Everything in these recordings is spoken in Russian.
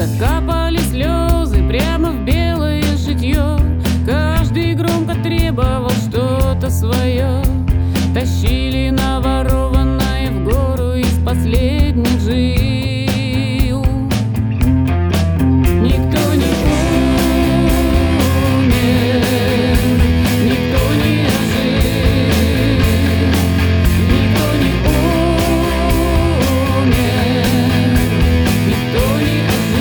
газетах капали слезы прямо в белое житье. Каждый громко требовал что-то свое. Тащили наворованное в гору из последних жил. Никто не умер, никто не ожил, никто не умер, никто не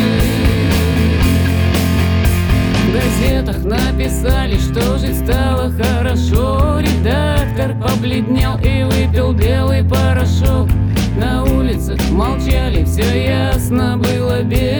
ожил. В газетах написали, что жить стало хорошо. Редактор побледнел и выпил белый порошок. На улицах молчали, все ясно было без